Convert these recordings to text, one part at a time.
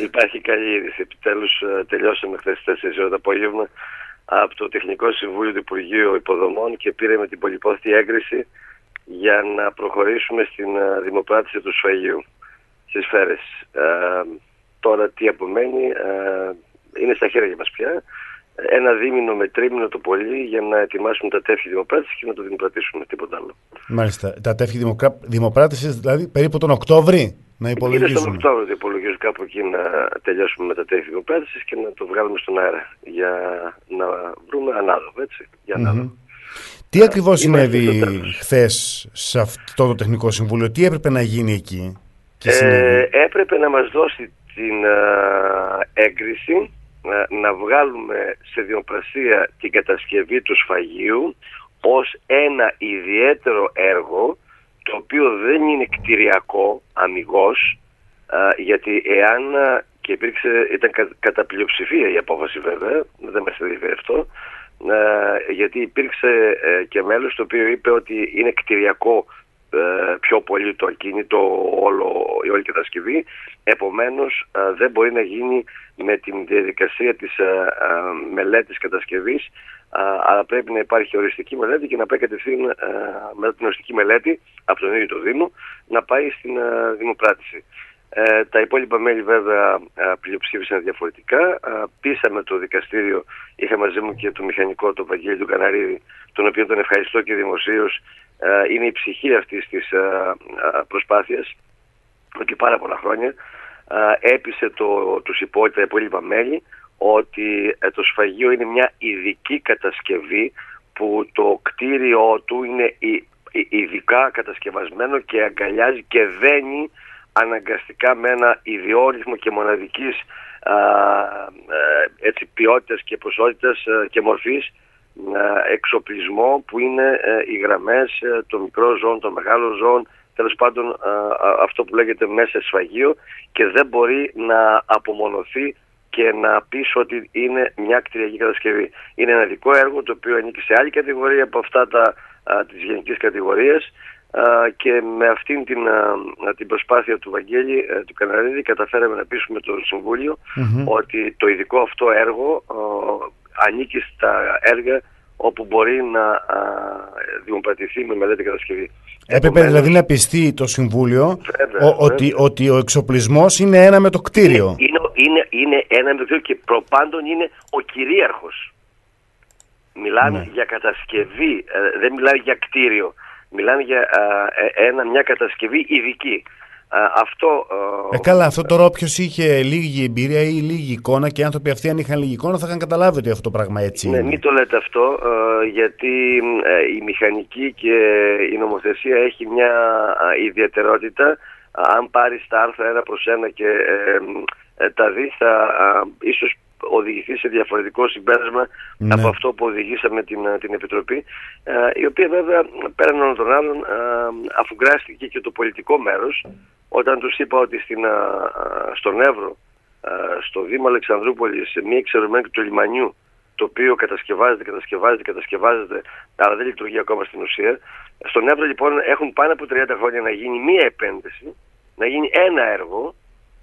Υπάρχει καλή είδηση. Επιτέλους τελειώσαμε χθες 4 ώρα το απόγευμα από το Τεχνικό Συμβούλιο του Υπουργείου Υποδομών και πήραμε την πολυπόθητη έγκριση για να προχωρήσουμε στην δημοπράτηση του σφαγείου στις Φέρες. Τώρα τι απομένει, είναι στα χέρια μας πια. Ένα δίμηνο με τρίμηνο το πολύ για να ετοιμάσουμε τα τεύχη δημοπράτησης και να το δημοπρατήσουμε, τίποτα άλλο. Μάλιστα. Τα τεύχη δημοπράτησης δηλαδή περίπου τον Οκτώβρη να υπολογίζουμε. Είναι στον Οκτώβριο το υπολογίζω κάπου εκεί να τελειώσουμε με τα τεύχη δημοπράτησης και να το βγάλουμε στον αέρα για να βρούμε ανάδοχο, έτσι. Για ανάδοχο. Τι ακριβώς συνέβη χθες σε αυτό το Τεχνικό Συμβούλιο, τι έπρεπε να γίνει εκεί? Έπρεπε να μας δώσει την έγκριση να βγάλουμε σε δημοπρασία την κατασκευή του σφαγείου ως ένα ιδιαίτερο έργο, το οποίο δεν είναι κτηριακό αμιγώς, γιατί εάν και ήταν κατά πλειοψηφία η απόφαση βέβαια, δεν μας ενδιαφέρει αυτό, γιατί υπήρξε και μέλος το οποίο είπε ότι είναι κτηριακό πιο πολύ το ακίνητο, η όλη κατασκευή, επομένως δεν μπορεί να γίνει με την διαδικασία της μελέτης κατασκευής, αλλά πρέπει να υπάρχει οριστική μελέτη και να πάει κατευθείαν μετά την οριστική μελέτη από τον ίδιο το Δήμο να πάει στην δημοπράτηση. Τα υπόλοιπα μέλη βέβαια πλειοψήφισαν διαφορετικά. Πείσαμε το δικαστήριο, είχα μαζί μου και τον μηχανικό, τον Βαγγέλη του Καναρίδη, τον οποίο τον ευχαριστώ και δημοσίως. Είναι η ψυχή αυτής της προσπάθειας και πάρα πολλά χρόνια. Έπεισε τα υπόλοιπα μέλη ότι το σφαγείο είναι μια ειδική κατασκευή που το κτίριό του είναι ειδικά κατασκευασμένο και αγκαλιάζει και δένει αναγκαστικά με ένα ιδιόρυθμο και μοναδικής ποιότητας και ποσότητας και μορφής εξοπλισμό που είναι οι γραμμές των μικρών ζώων, των μεγάλων ζώων, τέλος πάντων αυτό που λέγεται μέσα σφαγείο, και δεν μπορεί να απομονωθεί και να πεις ότι είναι μια κτηριακή κατασκευή. Είναι ένα δικό έργο το οποίο ανήκει σε άλλη κατηγορία από αυτά της γενικής κατηγορίας, και με αυτήν την προσπάθεια του Βαγγέλη του Καναρίδη καταφέραμε να πείσουμε το Συμβούλιο ότι το ειδικό αυτό έργο ανήκει στα έργα όπου μπορεί να δημοπρατηθεί με μελέτη κατασκευή. Έπρεπε δηλαδή να πιστεί το Συμβούλιο ότι ο εξοπλισμός είναι ένα με το κτίριο. Είναι ένα με το κτίριο και προπάντων είναι ο κυρίαρχος. Μιλάνε για κατασκευή, δεν μιλάνε για κτίριο. Μιλάνε για μια κατασκευή ειδική. Καλά, αυτό τώρα όποιος είχε λίγη εμπειρία ή λίγη εικόνα, και οι άνθρωποι αυτοί αν είχαν λίγη εικόνα θα είχαν καταλάβει ότι αυτό το πράγμα έτσι είναι. Ναι, μην το λέτε αυτό, γιατί η μηχανική και η νομοθεσία έχει μια ιδιαιτερότητα. Αν πάρεις τα άρθρα ένα προς ένα και τα δεις, θα ίσως οδηγηθεί σε διαφορετικό συμπέρασμα από αυτό που οδηγήσαμε την Επιτροπή, η οποία βέβαια πέραν όλων των άλλων αφουγκράστηκε και το πολιτικό μέρος όταν τους είπα ότι στον Εύρο, στο Δήμο Αλεξανδρούπολης, μια εξαιρετική του λιμανιού, το οποίο κατασκευάζεται, αλλά δεν λειτουργεί ακόμα στην ουσία. Στον Εύρο λοιπόν έχουν πάνω από 30 χρόνια να γίνει μία επένδυση, να γίνει ένα έργο,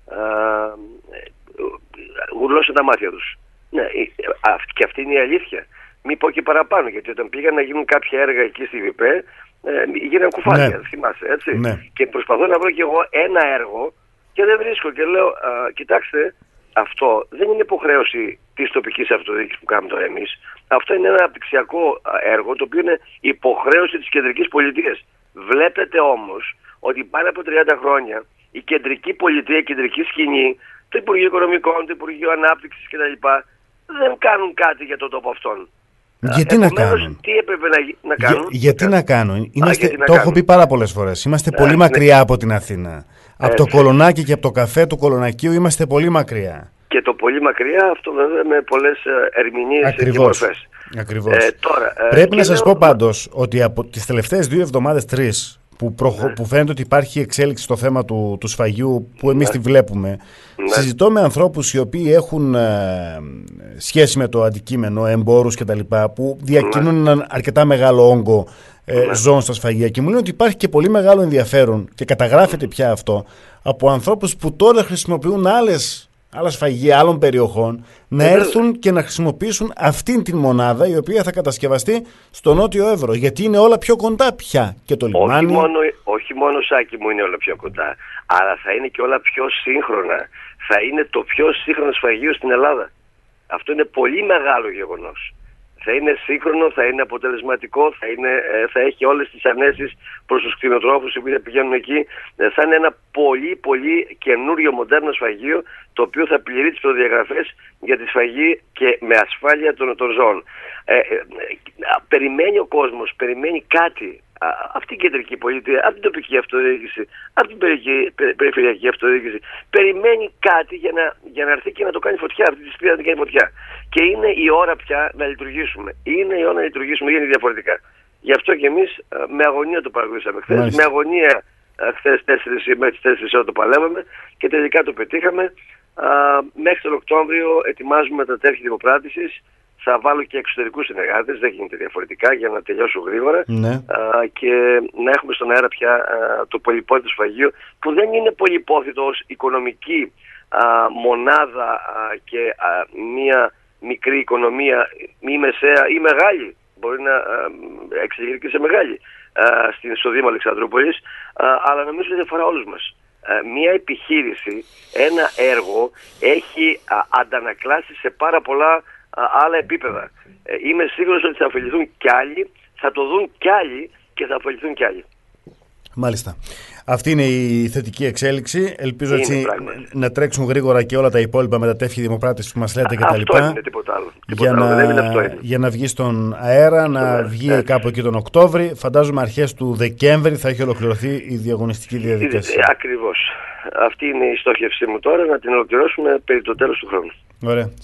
γουρλώσαν τα μάτια τους. Ναι, και αυτή είναι η αλήθεια. Μην πω και παραπάνω, γιατί όταν πήγαν να γίνουν κάποια έργα εκεί στη ΒΠΕ, γίνανε κουφάλια, θυμάσαι, έτσι. Ναι. Και προσπαθώ να βρω κι εγώ ένα έργο και δεν βρίσκω και λέω, κοιτάξτε, αυτό δεν είναι υποχρέωση της τοπικής αυτοδιοίκησης που κάνουμε τώρα εμείς. Αυτό είναι ένα αναπτυξιακό έργο, το οποίο είναι υποχρέωση της κεντρικής πολιτείας. Βλέπετε όμως ότι πάνω από 30 χρόνια η κεντρική πολιτεία, η κεντρική σκηνή, το Υπουργείο Οικονομικών, το Υπουργείο Ανάπτυξης κτλ. Δεν κάνουν κάτι για τον τόπο αυτόν. Γιατί να κάνουν? Τι έπρεπε να κάνουν? Γιατί να κάνουν? Το έχω πει πάρα πολλές φορές. Είμαστε πολύ μακριά από την Αθήνα. Από το Κολονάκι και από το καφέ του Κολονακίου είμαστε πολύ μακριά. Και το πολύ μακριά, αυτό βέβαια με πολλές ερμηνείες και μορφές. Ακριβώς. Πρέπει να σας πω πάντως ότι από τις τελευταίες 2 εβδομάδες, 3, που φαίνεται ότι υπάρχει εξέλιξη στο θέμα του σφαγιού, που εμείς τη βλέπουμε. Συζητώ με ανθρώπους οι οποίοι έχουν σχέση με το αντικείμενο, εμπόρους κτλ., που διακινούν έναν αρκετά μεγάλο όγκο ζώων στα σφαγεία, και μου λένε ότι υπάρχει και πολύ μεγάλο ενδιαφέρον και καταγράφεται πια αυτό από ανθρώπους που τώρα χρησιμοποιούν άλλες άλλα σφαγεία άλλων περιοχών να έρθουν και να χρησιμοποιήσουν αυτήν την μονάδα η οποία θα κατασκευαστεί στο Νότιο Εύρο. Γιατί είναι όλα πιο κοντά πια και το λιμάνι. Όχι μόνο Σάκη μου είναι όλα πιο κοντά, αλλά θα είναι και όλα πιο σύγχρονα. Θα είναι το πιο σύγχρονο σφαγείο στην Ελλάδα. Αυτό είναι πολύ μεγάλο γεγονός. Θα είναι σύγχρονο, θα είναι αποτελεσματικό, θα έχει όλες τις ανέσεις προς τους κτηνοτρόφους οι οποίοι θα πηγαίνουν εκεί. Θα είναι ένα πολύ πολύ καινούριο μοντέρνο σφαγείο, το οποίο θα πληρεί τις προδιαγραφές για τη σφαγή και με ασφάλεια των ζώων. Περιμένει ο κόσμος, περιμένει κάτι. Αυτή η κεντρική πολιτεία, από την τοπική αυτοδιοίκηση, από την περιφερειακή αυτοδιοίκηση, περιμένει κάτι για να έρθει και να το κάνει φωτιά. Αυτή τη στιγμή να την κάνει φωτιά. Και είναι η ώρα πια να λειτουργήσουμε. Είναι η ώρα να λειτουργήσουμε, γίνει διαφορετικά. Γι' αυτό και εμείς με αγωνία το παρακολουθήσαμε χθες. Με αγωνία χθες μέχρι τις 4 ώρα το παλεύαμε και τελικά το πετύχαμε. Μέχρι τον Οκτώβριο ετοιμάζουμε τα τέρχη δημοπράτησης. Θα βάλω και εξωτερικούς συνεργάτες, δεν γίνεται διαφορετικά, για να τελειώσω γρήγορα και να έχουμε στον αέρα πια το πολυπόθητο σφαγείο, που δεν είναι πολυπόθητο ως οικονομική μονάδα και μια μικρή οικονομία ή μεσαία ή μεγάλη, μπορεί να εξελιχθεί και σε μεγάλη στο Δήμο Αλεξανδρούπολης, αλλά νομίζω ότι αφορά όλους μας. Μια επιχείρηση, ένα έργο έχει αντανακλάσει σε πάρα πολλά άλλα επίπεδα. Είμαι σίγουρος ότι θα ωφεληθούν κι άλλοι, θα το δουν κι άλλοι και θα ωφεληθούν κι άλλοι. Μάλιστα. Αυτή είναι η θετική εξέλιξη. Ελπίζω έτσι να τρέξουν γρήγορα και όλα τα υπόλοιπα με τα τεύχη δημοπράτησης που μας λέτε κτλ. Αυτό είναι, τίποτα άλλο. Για να βγει στον αέρα, να βγει κάπου εκεί τον Οκτώβρη. Φαντάζομαι αρχές του Δεκέμβρη θα έχει ολοκληρωθεί η διαγωνιστική διαδικασία. Ακριβώς. Αυτή είναι η στόχευσή μου τώρα, να την ολοκληρώσουμε περί το τέλος του χρόνου. Ωραία.